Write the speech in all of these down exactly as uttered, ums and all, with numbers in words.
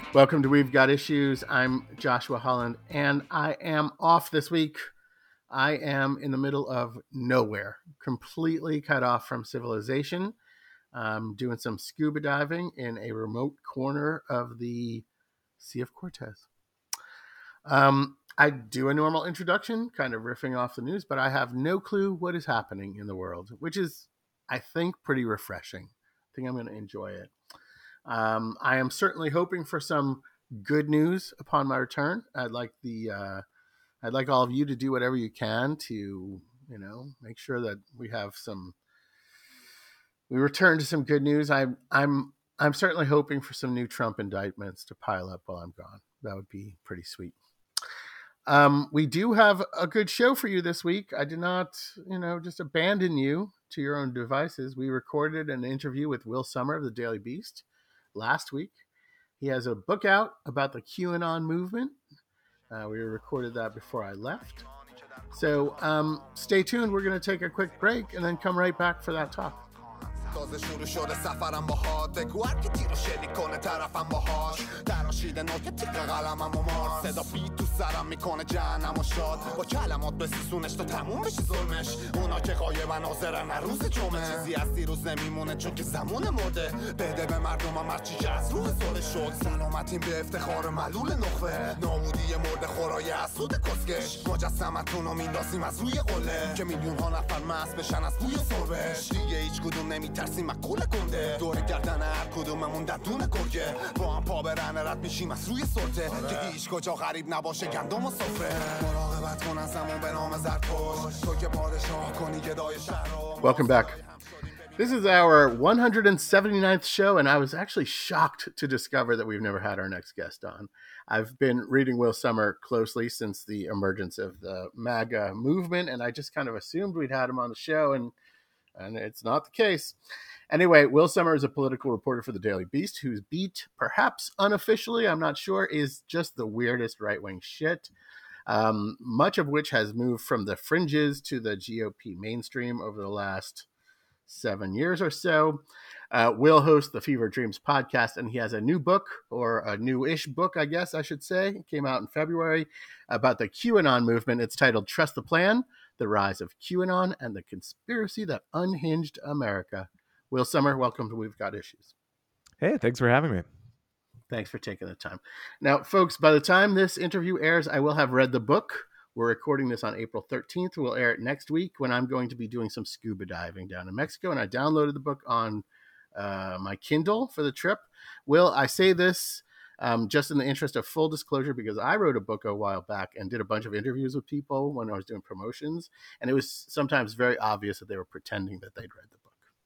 Welcome to We've Got Issues. I'm Joshua Holland, and I am off this week. I am in the middle of nowhere, completely cut off from civilization. I'm doing some scuba diving in a remote corner of the Sea of Cortez. Um, I do a normal introduction, kind of riffing off the news, but I have no clue what is happening in the world, which is, I think, pretty refreshing. I think I'm going to enjoy it. Um, I am certainly hoping for some good news upon my return. I'd like the uh, I'd like all of you to do whatever you can to, you know, make sure that we have some we return to some good news. I'm I'm I'm certainly hoping for some new Trump indictments to pile up while I'm gone. That would be pretty sweet. Um, we do have a good show for you this week. I did not, you know, just abandon you to your own devices. We recorded an interview with Will Sommer of the Daily Beast last week. He has a book out about the QAnon movement. Uh, we recorded that before I left. So um, stay tuned. We're going to take a quick break and then come right back for that talk. تازه شروع شده سفرم باهات بگو هر کی تیرو شلیک کنه طرفم باهاش تراشیده نوک تیغ قلمم و مار صدا بیت تو سرم میکنه جهنم و شاد با کلمات بسیسونش تا تموم بشه ظلمش اونا که غایبن حاضرن هر روز جمعه چیزی از دیروز نمیمونه چون که زمان مرده بده به مردمم هرچی که از روح زل شد سلامتیم به افتخار ملول نخبه نابودی مرده خورای حسود کسکش مجسمتون رو میندازیم از روی قله که میلیون ها نفر مست بشن از بوی سربش دیگه هیچ کدوم نمی ترسیم مقوله کنده دور گردن هر کدوممون دندون گرگه با هم پا برهنه رد میشیم از روی سلطه که هیچ کجا غریب نباشه گندم و سفره مراقبت کن از همون به نام زرتوش تو که پادشاه کنی گدای شهر. Welcome back. This is our one hundred seventy-ninth show, and I was actually shocked to discover that we've never had our next guest on. I've been reading Will Sommer closely since the emergence of the MAGA movement, and I just kind of assumed we'd had him on the show, and and it's not the case. Anyway, Will Sommer is a political reporter for the Daily Beast, whose beat, perhaps unofficially, I'm not sure, is just the weirdest right-wing shit, um, much of which has moved from the fringes to the G O P mainstream over the last seven years or so. Uh, Will hosts the Fever Dreams podcast, and he has a new book, or a new-ish book, I guess I should say. It came out in February about the QAnon movement. It's titled Trust the Plan, The Rise of QAnon and the Conspiracy That Unhinged America. Will Sommer, welcome to We've Got Issues. Hey, thanks for having me. Thanks for taking the time. Now, folks, by the time this interview airs, I will have read the book. We're recording this on April thirteenth. We'll air it next week when I'm going to be doing some scuba diving down in Mexico. And I downloaded the book on uh, my Kindle for the trip. Will, I say this um, just in the interest of full disclosure, because I wrote a book a while back and did a bunch of interviews with people when I was doing promotions. And it was sometimes very obvious that they were pretending that they'd read the book.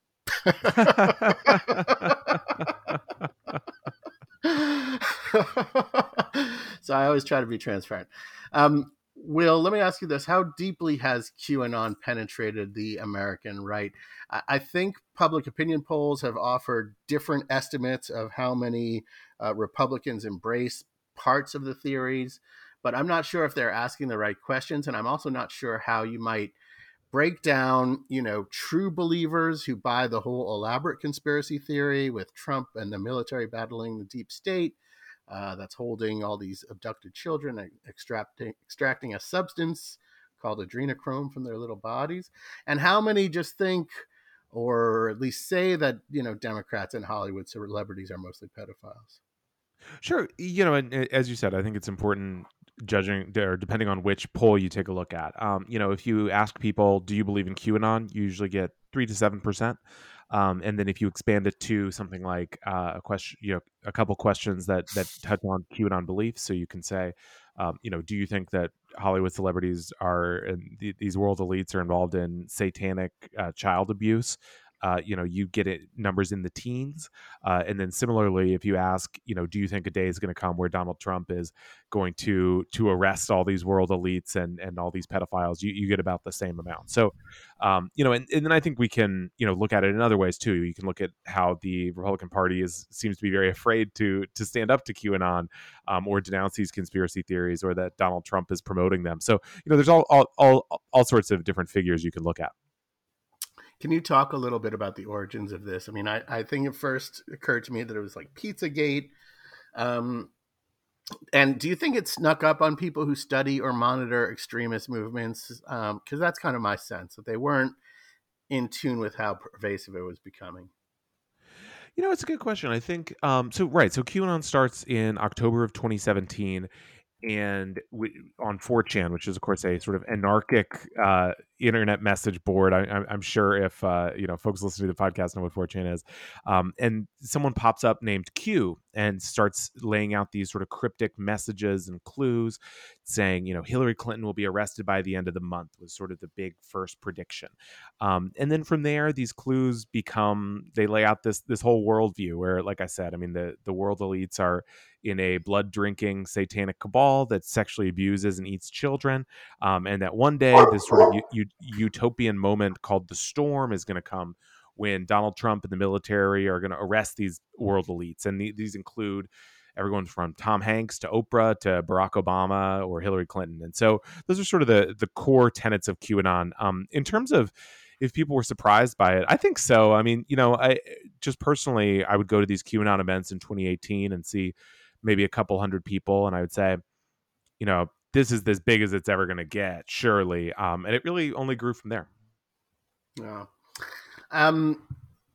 So I always try to be transparent. Um, Will, let me ask you this. How deeply has QAnon penetrated the American right? I, I think public opinion polls have offered different estimates of how many uh, Republicans embrace parts of the theories, but I'm not sure if they're asking the right questions. And I'm also not sure how you might break down, you know, true believers who buy the whole elaborate conspiracy theory with Trump and the military battling the deep state uh, that's holding all these abducted children and extracting, extracting a substance called adrenochrome from their little bodies. And how many just think, or at least say that, you know, Democrats and Hollywood celebrities are mostly pedophiles. Sure. You know, and as you said, I think it's important judging or depending on which poll you take a look at. Um, you know, if you ask people, do you believe in QAnon? You usually get three to seven percent. Um, and then if you expand it to something like uh, a question, you know, a couple questions that that touch on QAnon beliefs, so you can say, um, you know, do you think that Hollywood celebrities are and th- these world elites are involved in satanic uh, child abuse? Uh, you know, you get it numbers in the teens. Uh, and then similarly, if you ask, you know, do you think a day is going to come where Donald Trump is going to to arrest all these world elites and and all these pedophiles, you, you get about the same amount. So, um, you know, and, and then I think we can, you know, look at it in other ways too. You can look at how the Republican Party is seems to be very afraid to to stand up to QAnon um, or denounce these conspiracy theories, or that Donald Trump is promoting them. So, you know, there's all all all, all sorts of different figures you can look at. Can you talk a little bit about the origins of this? I mean, I, I think it first occurred to me that it was like Pizzagate, Um, and do you think it snuck up on people who study or monitor extremist movements? Because um, that's kind of my sense, that they weren't in tune with how pervasive it was becoming. You know, it's a good question. I think um, so. Right. So QAnon starts in October of twenty seventeen, and we, on four chan, which is of course a sort of anarchic uh, internet message board. I, I'm I'm sure if uh, you know folks listening to the podcast know what four chan is, um, and someone pops up named Q and starts laying out these sort of cryptic messages and clues, saying you know Hillary Clinton will be arrested by the end of the month was sort of the big first prediction, um, and then from there these clues become they lay out this this whole worldview where, like I said, I mean the the world elites are in a blood drinking satanic cabal that sexually abuses and eats children. Um, and that one day, this sort of u- u- utopian moment called the storm is going to come when Donald Trump and the military are going to arrest these world elites. And the, these include everyone from Tom Hanks to Oprah to Barack Obama or Hillary Clinton. And so those are sort of the, the core tenets of QAnon. Um, in terms of if people were surprised by it, I think so. I mean, you know, I just personally, I would go to these QAnon events in twenty eighteen and see maybe a couple hundred people, and I would say, you know, this is as big as it's ever going to get, surely. Um, and it really only grew from there. Yeah. Um,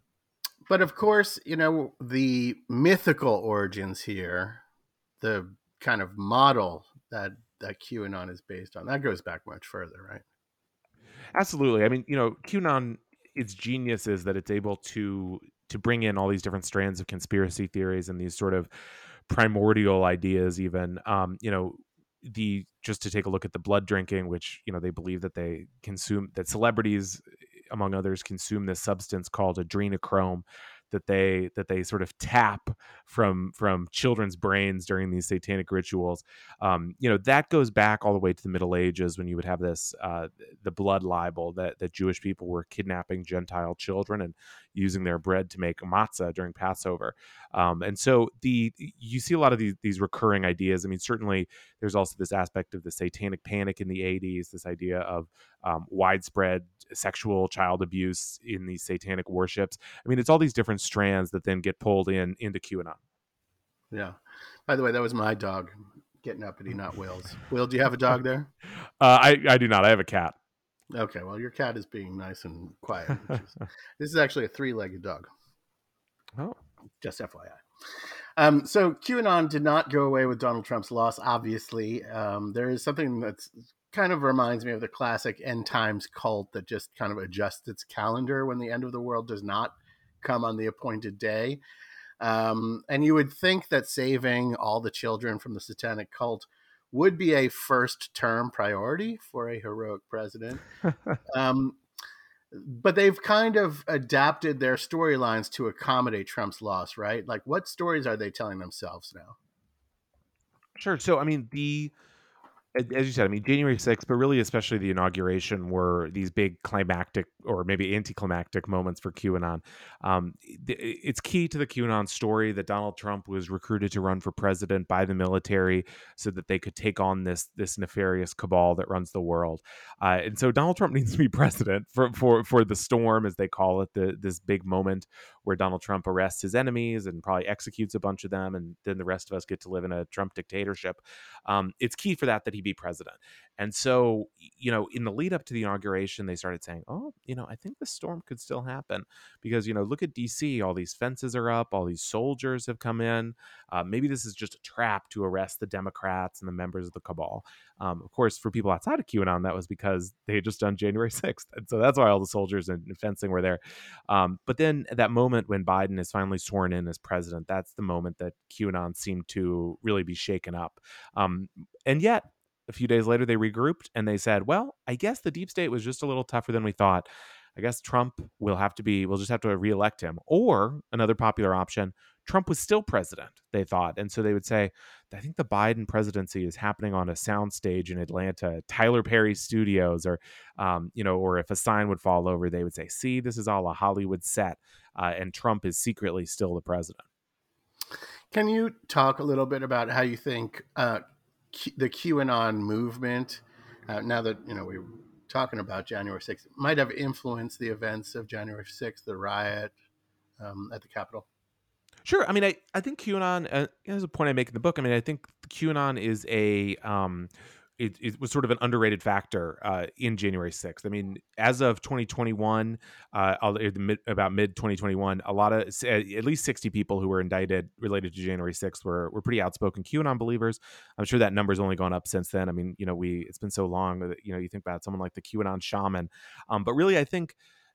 but of course, you know, the mythical origins here, the kind of model that that QAnon is based on, that goes back much further, right? Absolutely. I mean, you know, QAnon, its genius is that it's able to to bring in all these different strands of conspiracy theories and these sort of primordial ideas. Even, um, you know, the just to take a look at the blood drinking, which you know they believe that they consume that celebrities, among others, consume this substance called adrenochrome that they that they sort of tap from from children's brains during these satanic rituals. Um, you know that goes back all the way to the Middle Ages when you would have this uh, the blood libel that that Jewish people were kidnapping Gentile children and using their bread to make matzah during Passover. Um, and so the you see a lot of these these recurring ideas. I mean, certainly there's also this aspect of the satanic panic in the eighties, this idea of um, widespread sexual child abuse in these satanic worships. I mean, it's all these different strands that then get pulled in into QAnon. Yeah. By the way, that was my dog getting uppity, not Will's. Will, do you have a dog there? uh, I I do not. I have a cat. Okay, well, your cat is being nice and quiet. Which is, this is actually a three-legged dog. Oh, just F Y I. Um, so QAnon did not go away with Donald Trump's loss. Obviously, um, there is something that's kind of reminds me of the classic end times cult that just kind of adjusts its calendar when the end of the world does not come on the appointed day. Um, and you would think that saving all the children from the satanic cult would be a first term priority for a heroic president. Um, but they've kind of adapted their storylines to accommodate Trump's loss, right? Like, what stories are they telling themselves now? sure. So, I mean, the as you said, I mean, January sixth, but really especially the inauguration were these big climactic or maybe anticlimactic moments for QAnon. Um, it's key to the QAnon story that Donald Trump was recruited to run for president by the military so that they could take on this this nefarious cabal that runs the world. Uh, and so Donald Trump needs to be president for for for the storm, as they call it, the this big moment where Donald Trump arrests his enemies and probably executes a bunch of them, and then the rest of us get to live in a Trump dictatorship. Um, it's key for that that he be president. And so, you know, in the lead up to the inauguration, they started saying, oh, you know, I think the storm could still happen because, you know, look at D C, all these fences are up, all these soldiers have come in. Uh, maybe this is just a trap to arrest the Democrats and the members of the cabal. Um, of course, for people outside of QAnon, that was because they had just done January sixth. And so that's why all the soldiers and fencing were there. Um, but then at that moment when Biden is finally sworn in as president, that's the moment that QAnon seemed to really be shaken up. Um, and yet, a few days later, they regrouped and they said, well, I guess the deep state was just a little tougher than we thought. I guess Trump will have to be, we'll just have to reelect him. Or another popular option, Trump was still president, they thought. And so they would say, I think the Biden presidency is happening on a soundstage in Atlanta, Tyler Perry Studios, or, um, you know, or if a sign would fall over, they would say, see, this is all a Hollywood set. Uh, and Trump is secretly still the president. Can you talk a little bit about how you think uh, Q- the QAnon movement, uh, now that you know we were talking about January sixth, might have influenced the events of January sixth, the riot um, at the Capitol? Sure. I mean, I, I think QAnon, uh, is a point I make in the book. I mean, I think QAnon is a, um, it, it was sort of an underrated factor uh, in January sixth. I mean, as of twenty twenty-one, uh, al- at the mid, about mid twenty twenty-one, a lot of, s- uh, at least sixty people who were indicted related to January sixth were, were pretty outspoken QAnon believers. I'm sure that number's only gone up since then. I mean, you know, we, it's been so long that, you know, you think about someone like the QAnon shaman. Um, but really, I think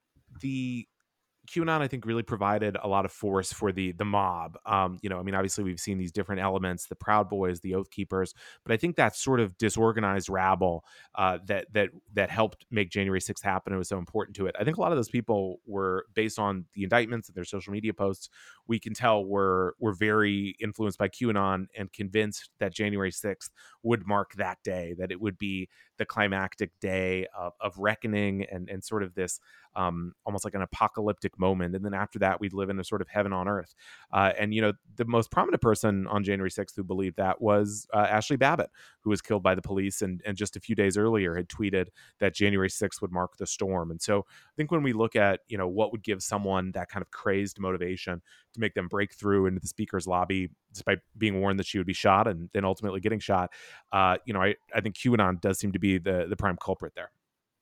the, QAnon, I think, really provided a lot of force for the the mob. Um, you know, I mean, obviously we've seen these different elements, the Proud Boys, the Oath Keepers, but I think that sort of disorganized rabble uh, that that that helped make January sixth happen and was so important to it. I think a lot of those people were, based on the indictments and their social media posts, we can tell were were very influenced by QAnon and convinced that January sixth would mark that day, that it would be the climactic day of, of reckoning and and sort of this um, almost like an apocalyptic moment. And then after that, we'd live in a sort of heaven on earth. Uh, and, you know, the most prominent person on January sixth who believed that was uh, Ashley Babbitt, who was killed by the police and, and just a few days earlier had tweeted that January sixth would mark the storm. And so I think when we look at, you know, what would give someone that kind of crazed motivation to make them break through into the speaker's lobby, despite being warned that she would be shot and then ultimately getting shot, uh, you know, I, I think QAnon does seem to be the, the prime culprit there.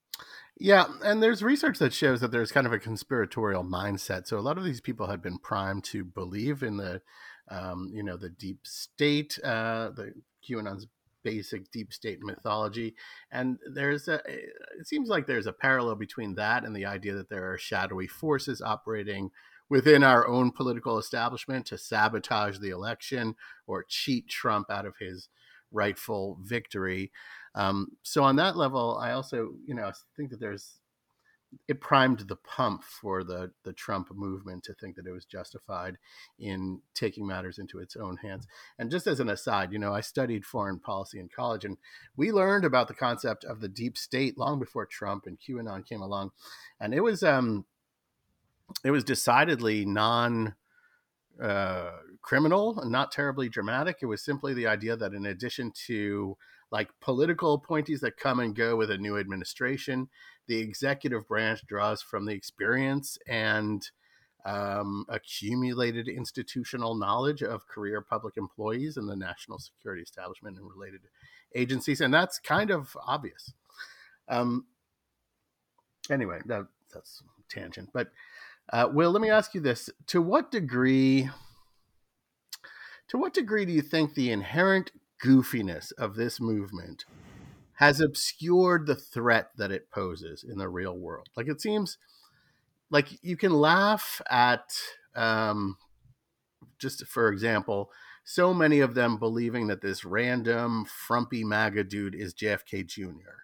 Yeah, and there's research that shows that there's kind of a conspiratorial mindset. So a lot of these people had been primed to believe in the, um, you know, the deep state, uh, the QAnon's basic deep state mythology, and there's a. It seems like there's a parallel between that and the idea that there are shadowy forces operating within our own political establishment to sabotage the election or cheat Trump out of his rightful victory. Um, so on that level, I also, you know, think that there's it primed the pump for the the Trump movement to think that it was justified in taking matters into its own hands. And just as an aside, you know, I studied foreign policy in college, and we learned about the concept of the deep state long before Trump and QAnon came along, and it was um, it was decidedly non uh, criminal and not terribly dramatic. It was simply the idea that in addition to like political appointees that come and go with a new administration, the executive branch draws from the experience and um, accumulated institutional knowledge of career public employees in the national security establishment and related agencies. And that's kind of obvious. Um, anyway, that, that's a tangent. But uh, Will, let me ask you this. To what degree to what degree do you think the inherent goofiness of this movement has obscured the threat that it poses in the real world? Like it seems like you can laugh at, um, just for example, so many of them believing that this random frumpy MAGA dude is J F K Junior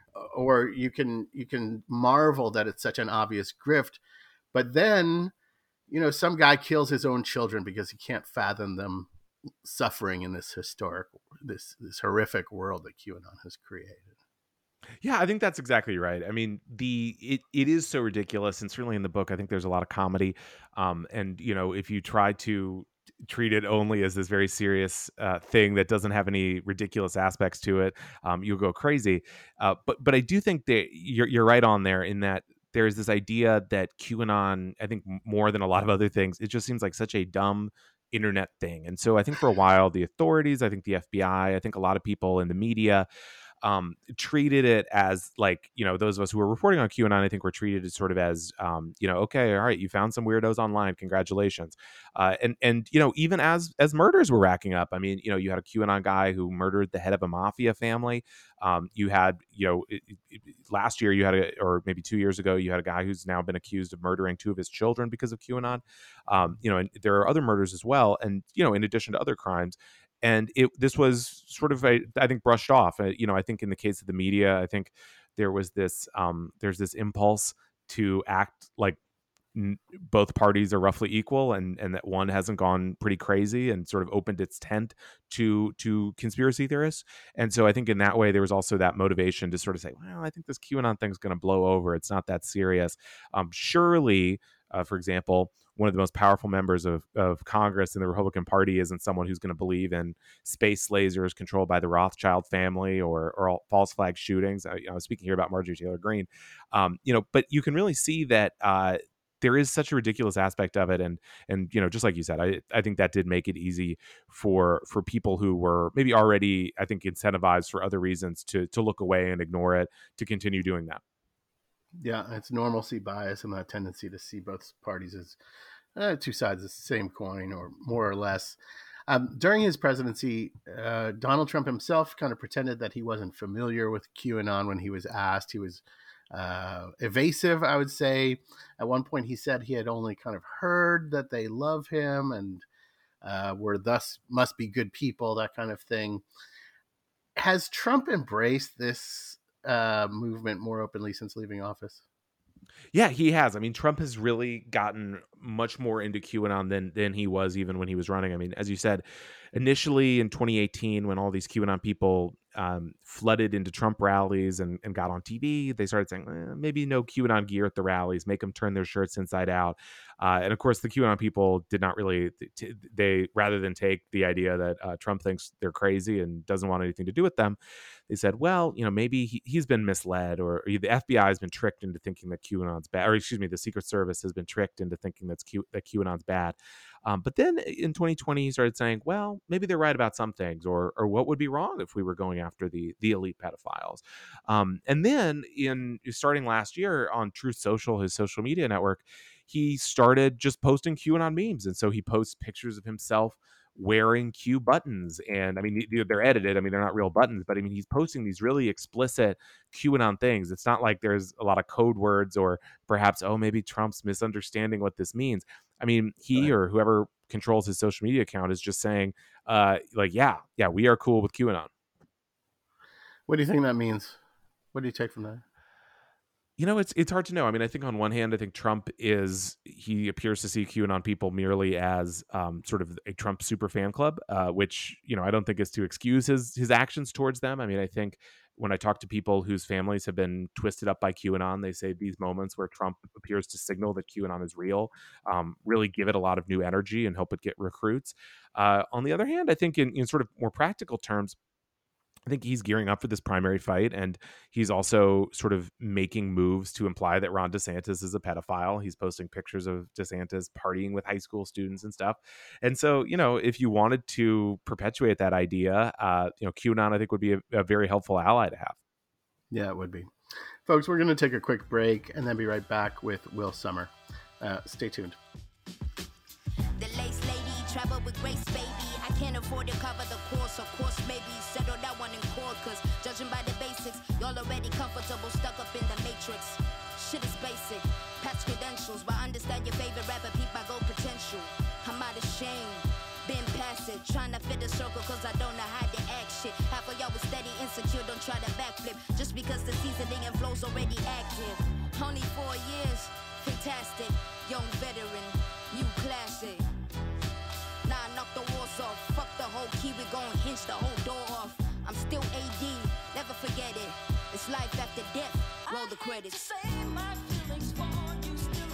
Or you can you can marvel that it's such an obvious grift, but then you know some guy kills his own children because he can't fathom them suffering in this historic, this this horrific world that QAnon has created. Yeah, I think that's exactly right. I mean, the it it is so ridiculous, and certainly in the book, I think there's a lot of comedy. Um, and you know, if you try to t- treat it only as this very serious uh, thing that doesn't have any ridiculous aspects to it, um, you'll go crazy. Uh, but but I do think that you're you're right on there in that there's this idea that QAnon, I think m- more than a lot of other things, it just seems like such a dumb internet thing. And so I think for a while, the authorities, I think the F B I, I think a lot of people in the media um, treated it as like, you know, those of us who were reporting on QAnon, I think were treated as sort of as, um, you know, okay, all right, you found some weirdos online, congratulations. Uh, and, and, you know, even as, as murders were racking up, I mean, you know, you had a QAnon guy who murdered the head of a mafia family. Um, you had, you know, it, it, last year you had a, or maybe two years ago, you had a guy who's now been accused of murdering two of his children because of QAnon. Um, you know, and there are other murders as well. And, you know, in addition to other crimes, and it this was sort of a, I think, brushed off. Uh, you know, I think in the case of the media, I think there was this um, there's this impulse to act like n- both parties are roughly equal, and and that one hasn't gone pretty crazy and sort of opened its tent to to conspiracy theorists. And so I think in that way there was also that motivation to sort of say, well, I think this QAnon thing's going to blow over. It's not that serious. Um, surely, uh, for example, one of the most powerful members of, of Congress in the Republican Party isn't someone who's going to believe in space lasers controlled by the Rothschild family or or all false flag shootings. I, you know, I was speaking here about Marjorie Taylor Greene, um, you know, but you can really see that. Uh, there is such a ridiculous aspect of it, and and you know, just like you said, I I think that did make it easy for for people who were maybe already, I think, incentivized for other reasons to to look away and ignore it, to continue doing that. Yeah, it's normalcy bias and that tendency to see both parties as uh, two sides of the same coin, or more or less. Um, during his presidency, uh, Donald Trump himself kind of pretended that he wasn't familiar with QAnon when he was asked. He was uh, evasive, I would say. At one point, he said he had only kind of heard that they love him and uh, were thus must be good people, that kind of thing. Has Trump embraced this uh, movement more openly since leaving office? Yeah, he has. I mean, Trump has really gotten much more into QAnon than than he was even when he was running. I mean, as you said, initially in twenty eighteen, when all these QAnon people um, flooded into Trump rallies and, and got on T V, they started saying, eh, maybe no QAnon gear at the rallies, make them turn their shirts inside out. Uh, and of course, the QAnon people did not really, t- they rather than take the idea that uh, Trump thinks they're crazy and doesn't want anything to do with them, they said, well, you know, maybe he, he's been misled, or, or the F B I has been tricked into thinking that QAnon's bad, or excuse me, the Secret Service has been tricked into thinking that's Q, that QAnon's bad. Um, but then in twenty twenty, he started saying, well, maybe they're right about some things, or or what would be wrong if we were going after the the elite pedophiles. Um, and then in starting last year on Truth Social, his social media network, he started just posting QAnon memes. And so he posts pictures of himself wearing Q buttons. And I mean, they're edited. I mean, they're not real buttons, but I mean, he's posting these really explicit QAnon things. It's not like there's a lot of code words or perhaps, oh, maybe Trump's misunderstanding what this means. I mean, he Right. or whoever controls his social media account is just saying, uh, like, yeah, yeah, we are cool with QAnon. What do you think that means? What do you take from that? You know, it's it's hard to know. I mean, I think on one hand, I think Trump is he appears to see QAnon people merely as um, sort of a Trump super fan club, uh, which you know I don't think is to excuse his his actions towards them. I mean, I think when I talk to people whose families have been twisted up by QAnon, they say these moments where Trump appears to signal that QAnon is real um, really give it a lot of new energy and help it get recruits. Uh, on the other hand, I think in, in sort of more practical terms, I think he's gearing up for this primary fight, and he's also sort of making moves to imply that Ron DeSantis is a pedophile. He's posting pictures of DeSantis partying with high school students and stuff. And so, you know, if you wanted to perpetuate that idea, uh, you know, QAnon, I think, would be a, a very helpful ally to have. Yeah, it would be. Folks, we're going to take a quick break and then be right back with Will Sommer. Uh, stay tuned. The lace lady travel with grace, baby. I can't afford to cover the course. Of course, maybe settle that one in court. Cause judging by the basics, y'all already comfortable, stuck up in the matrix. Shit is basic. Patch credentials, but understand your favorite rapper, peep my gold potential. I'm out of shame. Been past it, trying to fit a circle cause I don't know how to act shit. Half of y'all was steady insecure, don't try to backflip. Just because the seasoning and flow's already active. Only four years, fantastic. Young veteran, new classic. Nah, knock the walls off. Fuck the whole key, we gon' hinge the whole door off. I'm still A D, never forget it. It's life after death, roll the credits. Say my feelings for you still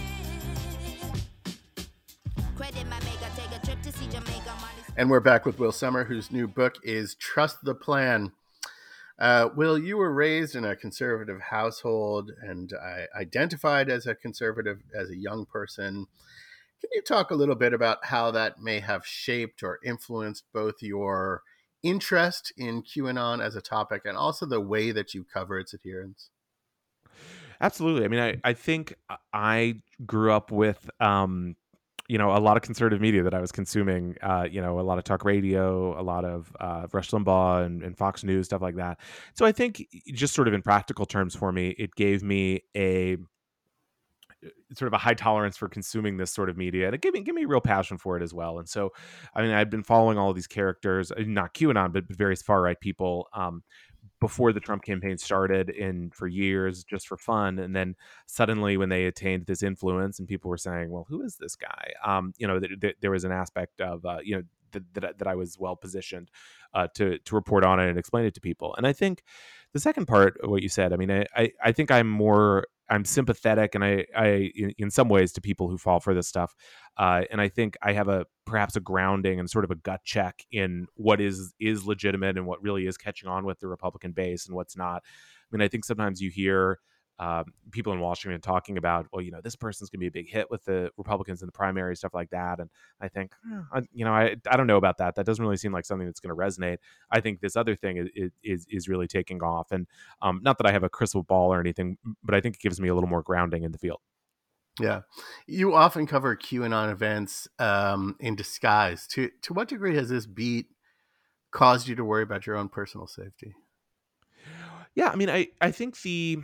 exist. Credit my maker, take a trip to see Jamaica. And we're back with Will Sommer, whose new book is Trust the Plan. Uh, Will, you were raised in a conservative household and I identified as a conservative as a young person. Can you talk a little bit about how that may have shaped or influenced both your interest in QAnon as a topic and also the way that you cover its adherents? Absolutely. I mean, I, I think I grew up with, um, you know, a lot of conservative media that I was consuming, uh, you know, a lot of talk radio, a lot of uh, Rush Limbaugh and, and Fox News, stuff like that. So I think just sort of in practical terms for me, it gave me a sort of a high tolerance for consuming this sort of media, and it gave me gave me a real passion for it as well. And so, I mean, I've been following all of these characters, not QAnon, but various far right people, um, before the Trump campaign started, in for years, just for fun. And then suddenly, when they attained this influence, and people were saying, "Well, who is this guy?" Um, you know, th- th- there was an aspect of uh, you know. That, that, that I was well positioned uh, to to report on it and explain it to people. And I think the second part of what you said, I mean, I, I, I think I'm more I'm sympathetic, and I, I in, in some ways, to people who fall for this stuff. Uh, and I think I have a perhaps a grounding and sort of a gut check in what is is legitimate and what really is catching on with the Republican base and what's not. I mean, I think sometimes you hear uh, people in Washington talking about, well, you know, this person's going to be a big hit with the Republicans in the primary, stuff like that. And I think, eh, I, you know, I I don't know about that. That doesn't really seem like something that's going to resonate. I think this other thing is is is really taking off. And um, not that I have a crystal ball or anything, but I think it gives me a little more grounding in the field. Yeah. You often cover QAnon events um, in disguise. To to what degree has this beat caused you to worry about your own personal safety? Yeah, I mean, I I think the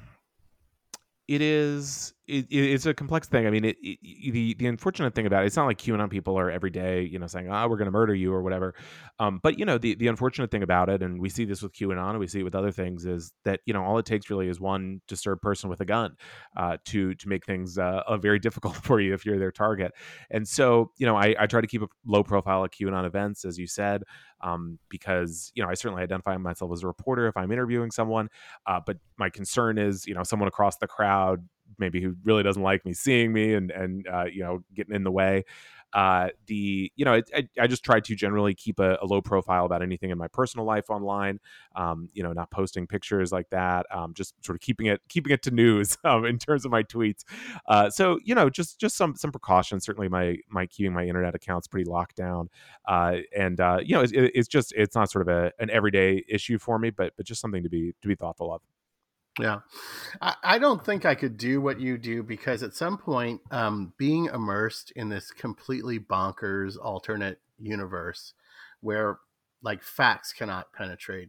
it is it, it's a complex thing. I mean, it, it, the the unfortunate thing about it, it's not like QAnon people are every day, you know, saying, "Ah, we're going to murder you" or whatever. Um, but you know, the the unfortunate thing about it, and we see this with QAnon, and we see it with other things, is that you know all it takes really is one disturbed person with a gun uh, to to make things uh, uh, very difficult for you if you're their target. And so, you know, I, I try to keep a low profile at QAnon events, as you said, um, because you know I certainly identify myself as a reporter if I'm interviewing someone. Uh, but my concern is, you know, someone across the crowd, maybe who really doesn't like me seeing me and, and uh, you know, getting in the way. Uh, the, you know, I, I, I just try to generally keep a, a low profile about anything in my personal life online, um, you know, not posting pictures like that, um, just sort of keeping it, keeping it to news um, in terms of my tweets. Uh, so, you know, just, just some, some precautions. Certainly my, my keeping my internet accounts pretty locked down. Uh, and, uh, you know, it's, it's just, it's not sort of a, an everyday issue for me, but, but just something to be, to be thoughtful of. Yeah. I, I don't think I could do what you do because at some point, um, being immersed in this completely bonkers alternate universe where like facts cannot penetrate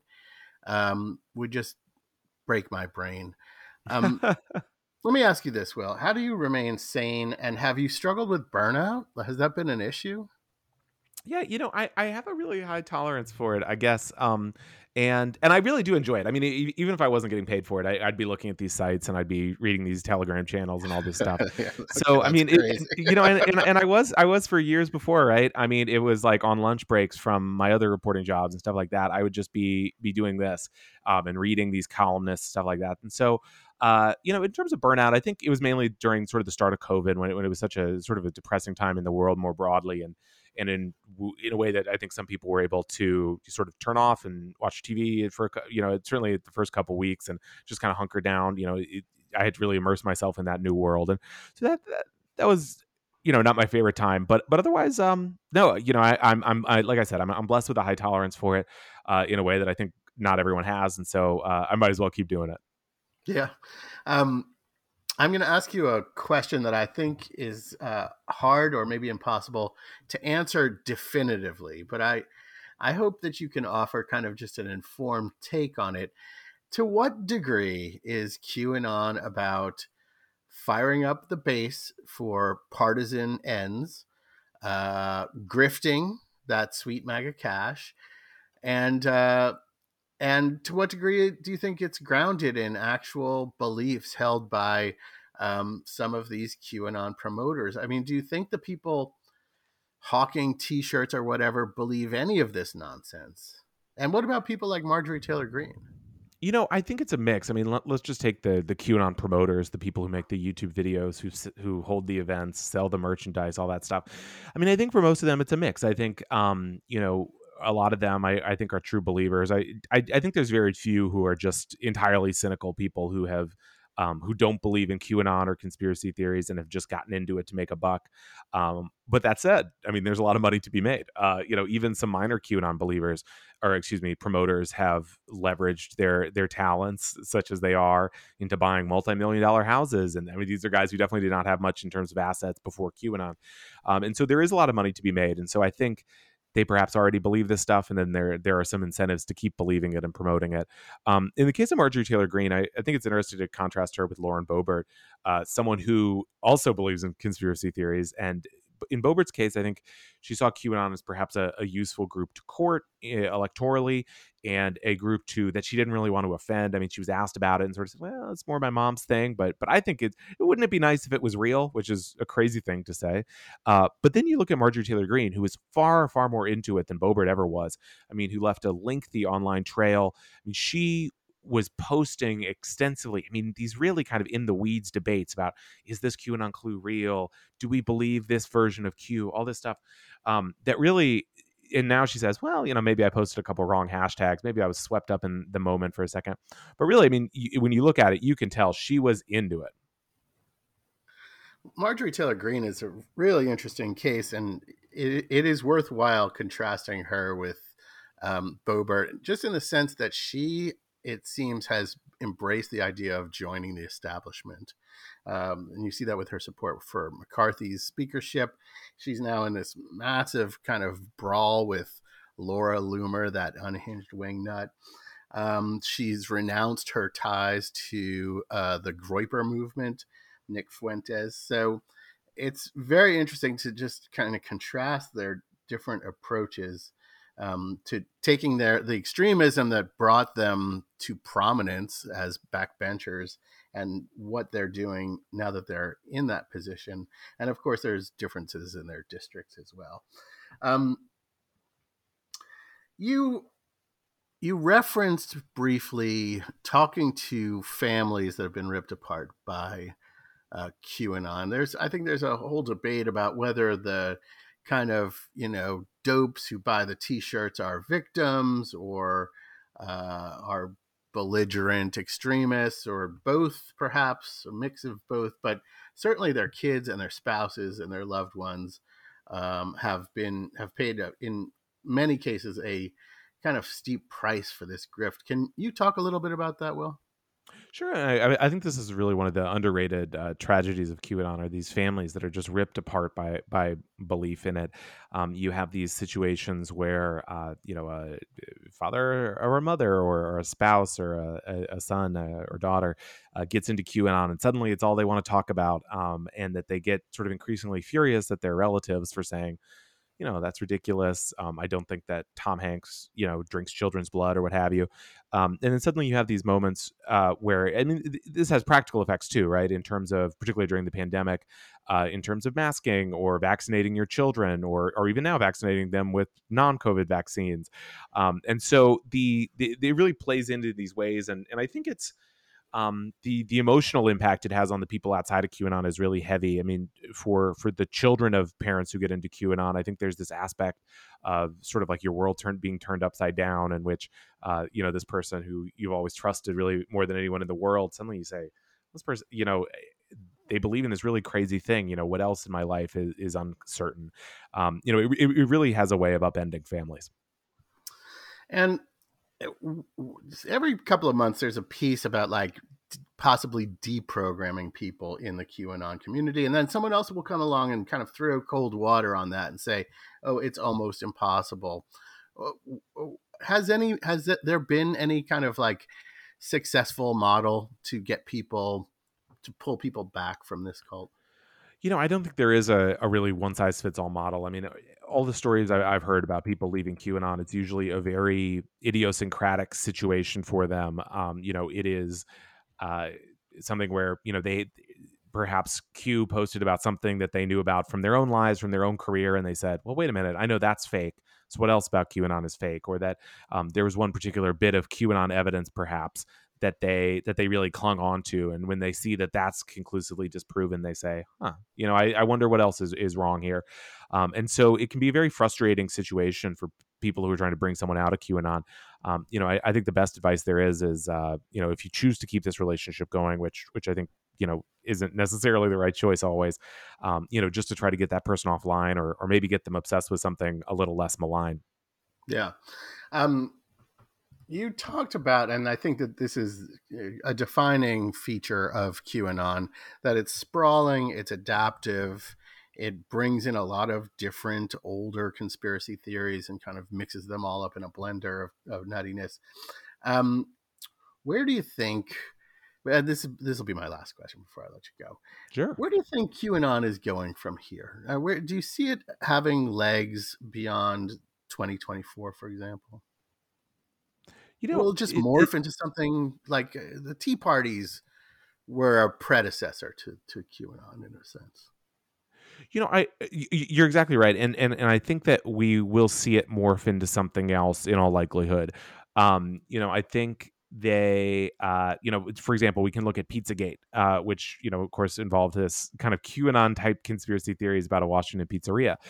um, would just break my brain. Um, let me ask you this, Will. How do you remain sane and have you struggled with burnout? Has that been an issue? Yeah, you know, I, I have a really high tolerance for it, I guess. Um, and and I really do enjoy it. I mean, e- even if I wasn't getting paid for it, I, I'd be looking at these sites and I'd be reading these Telegram channels and all this stuff. Yeah, okay, So, I that's mean, it, crazy. you know, and, and and I was I was for years before, right? I mean, it was like on lunch breaks from my other reporting jobs and stuff like that. I would just be be doing this um, and reading these columnists, stuff like that. And so, uh, you know, in terms of burnout, I think it was mainly during sort of the start of COVID when it, when it was such a sort of a depressing time in the world more broadly, and and in in a way that I think some people were able to sort of turn off and watch T V for, you know, certainly the first couple weeks and just kind of hunker down. You know, it, I had to really immerse myself in that new world, and so that that, that was, you know, not my favorite time, but but otherwise, um, no, you know, I, I'm I'm I, like I said, I'm I'm blessed with a high tolerance for it, uh, in a way that I think not everyone has, and so uh, I might as well keep doing it. Yeah. Um, I'm going to ask you a question that I think is uh, hard or maybe impossible to answer definitively, but I, I hope that you can offer kind of just an informed take on it. To what degree is QAnon about firing up the base for partisan ends, uh, grifting that sweet MAGA cash, and uh, and to what degree do you think it's grounded in actual beliefs held by um, some of these QAnon promoters? I mean, do you think the people hawking T-shirts or whatever believe any of this nonsense? And what about people like Marjorie Taylor Greene? You know, I think it's a mix. I mean, let, us just take the the QAnon promoters, the people who make the YouTube videos, who who hold the events, sell the merchandise, all that stuff. I mean, I think for most of them, it's a mix. I think, um, you know, a lot of them, I, I think, are true believers. I, I I think there's very few who are just entirely cynical people who have. Um, who don't believe in QAnon or conspiracy theories and have just gotten into it to make a buck. Um, but that said, I mean, there's a lot of money to be made. Uh, you know, even some minor QAnon believers, or excuse me, promoters, have leveraged their their talents, such as they are, into buying multi-million dollar houses. And I mean, these are guys who definitely did not have much in terms of assets before QAnon. Um, and so there is a lot of money to be made. And so I think they perhaps already believe this stuff, and then there there are some incentives to keep believing it and promoting it. Um, in the case of Marjorie Taylor Greene, I, I think it's interesting to contrast her with Lauren Boebert, uh, someone who also believes in conspiracy theories. And in Boebert's case, I think she saw QAnon as perhaps a, a useful group to court uh, electorally, and a group to that she didn't really want to offend. I mean, she was asked about it and sort of said, "Well, it's more my mom's thing," but but I think it, it wouldn't it be nice if it was real, which is a crazy thing to say. Uh, but then you look at Marjorie Taylor Greene, who is far far more into it than Boebert ever was. I mean, who left a lengthy online trail. I mean, she was posting extensively. I mean, these really kind of in the weeds debates about, is this QAnon clue real? Do we believe this version of Q? All this stuff um, that really and now she says, well, you know, maybe I posted a couple wrong hashtags. Maybe I was swept up in the moment for a second. But really, I mean, you, when you look at it, you can tell she was into it. Marjorie Taylor Greene is a really interesting case, and it, it is worthwhile contrasting her with um, Boebert, just in the sense that she, it seems, has embraced the idea of joining the establishment. Um, and you see that with her support for McCarthy's speakership. She's now in this massive kind of brawl with Laura Loomer, that unhinged wingnut. Um, she's renounced her ties to uh, the Groyper movement, Nick Fuentes. So it's very interesting to just kind of contrast their different approaches um, to taking their the extremism that brought them to prominence as backbenchers and what they're doing now that they're in that position. And of course, there's differences in their districts as well. Um, you you referenced briefly talking to families that have been ripped apart by uh, QAnon. There's, I think, there's a whole debate about whether the kind of, you know, dopes who buy the T-shirts are victims or uh, are belligerent extremists, or both, perhaps a mix of both. But certainly, their kids and their spouses and their loved ones um, have been have paid a, in many cases a kind of steep price for this grift. Can you talk a little bit about that, Will? Sure. I, I think this is really one of the underrated uh, tragedies of QAnon, are these families that are just ripped apart by by belief in it. Um, you have these situations where, uh, you know, a father or a mother or, or a spouse or a, a son uh, or daughter uh, gets into QAnon, and suddenly it's all they want to talk about, um, and that they get sort of increasingly furious at their relatives for saying, you know, that's ridiculous. Um, I don't think that Tom Hanks, you know, drinks children's blood or what have you. Um, and then suddenly you have these moments uh, where, I mean, th- this has practical effects too, right? In terms of, particularly during the pandemic, uh, in terms of masking or vaccinating your children, or or even now vaccinating them with non-COVID vaccines. Um, and so the, the it really plays into these ways. And and I think it's, um, the the emotional impact it has on the people outside of QAnon is really heavy. I mean, for for the children of parents who get into QAnon, I think there's this aspect of sort of like your world turned being turned upside down, in which uh, you know, this person who you've always trusted really more than anyone in the world, suddenly you say, this person, you know, they believe in this really crazy thing. You know, what else in my life is, is uncertain? Um, you know, it, it really has a way of upending families. And every couple of months there's a piece about like possibly deprogramming people in the QAnon community, and then someone else will come along and kind of throw cold water on that and say, oh, it's almost impossible. Has any has there been any kind of like successful model to get people to pull people back from this cult? You know, I don't think there is a, a really one size fits all model. I mean, all the stories I, I've heard about people leaving QAnon, it's usually a very idiosyncratic situation for them. Um, you know, it is uh, something where, you know, they perhaps Q posted about something that they knew about from their own lives, from their own career, and they said, well, wait a minute, I know that's fake. So what else about QAnon is fake? Or that um, there was one particular bit of QAnon evidence, perhaps, that they that they really clung on to, and when they see that that's conclusively disproven, they say, huh, you know, I, I wonder what else is, is wrong here. Um, and so it can be a very frustrating situation for people who are trying to bring someone out of QAnon. Um, you know, I, I think the best advice there is is uh, you know, if you choose to keep this relationship going, which which I think, you know, isn't necessarily the right choice always, um, you know, just to try to get that person offline, or or maybe get them obsessed with something a little less malign. Yeah. Um, You talked about, and I think that this is a defining feature of QAnon, that it's sprawling, it's adaptive, it brings in a lot of different older conspiracy theories and kind of mixes them all up in a blender of, of nuttiness. Um, where do you think, uh, this this will be my last question before I let you go. Sure. Where do you think QAnon is going from here? Uh, where do you see it having legs beyond twenty twenty-four, for example? You know, Will it just it, morph it, into something like uh, the Tea Parties were a predecessor to, to QAnon in a sense? You know, I you're exactly right, and and and I think that we will see it morph into something else in all likelihood. Um, you know, I think they, uh, you know, for example, we can look at Pizzagate, uh, which, you know, of course, involved this kind of QAnon type conspiracy theories about a Washington pizzeria.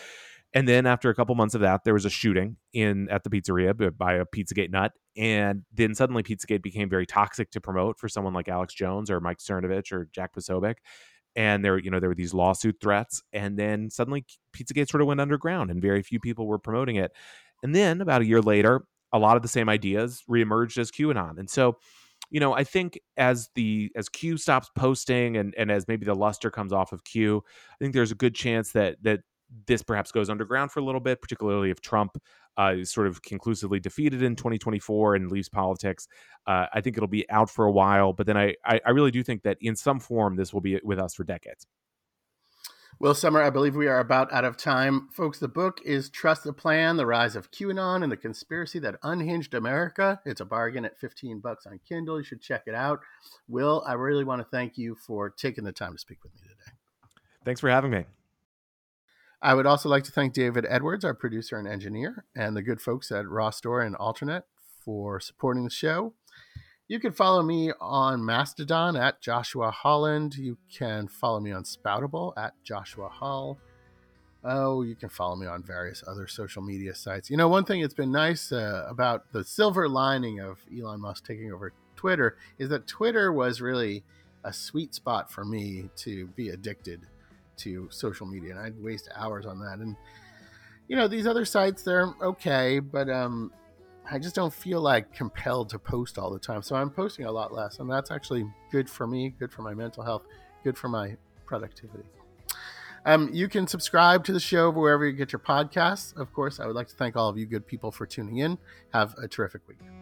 And then after a couple months of that, there was a shooting in at the pizzeria by a Pizzagate nut. And then suddenly Pizzagate became very toxic to promote for someone like Alex Jones or Mike Cernovich or Jack Posobiec. And there, you know, there were these lawsuit threats. And then suddenly Pizzagate sort of went underground and very few people were promoting it. And then about a year later, a lot of the same ideas reemerged as QAnon. And so, you know, I think as the as Q stops posting and, and as maybe the luster comes off of Q, I think there's a good chance that that this perhaps goes underground for a little bit, particularly if Trump uh, is sort of conclusively defeated in twenty twenty-four and leaves politics. Uh, I think it'll be out for a while, but then I, I I really do think that in some form this will be with us for decades. Will Sommer, I believe we are about out of time. Folks, the book is Trust the Plan, The Rise of QAnon and the Conspiracy That Unhinged America. It's a bargain at fifteen bucks on Kindle. You should check it out. Will, I really want to thank you for taking the time to speak with me today. Thanks for having me. I would also like to thank David Edwards, our producer and engineer, and the good folks at Raw Store and Alternet for supporting the show. You can follow me on Mastodon at Joshua Holland. You can follow me on Spoutable at Joshua Hall. Oh, you can follow me on various other social media sites. You know, one thing that's been nice uh, about the silver lining of Elon Musk taking over Twitter is that Twitter was really a sweet spot for me to be addicted to social media, and I'd waste hours on that. And you know, these other sites, they're okay, but um I just don't feel like compelled to post all the time, so I'm posting a lot less, and that's actually good for me, good for my mental health, good for my productivity. Um you can subscribe to the show wherever you get your podcasts. Of course, I would like to thank all of you good people for tuning in. Have a terrific week.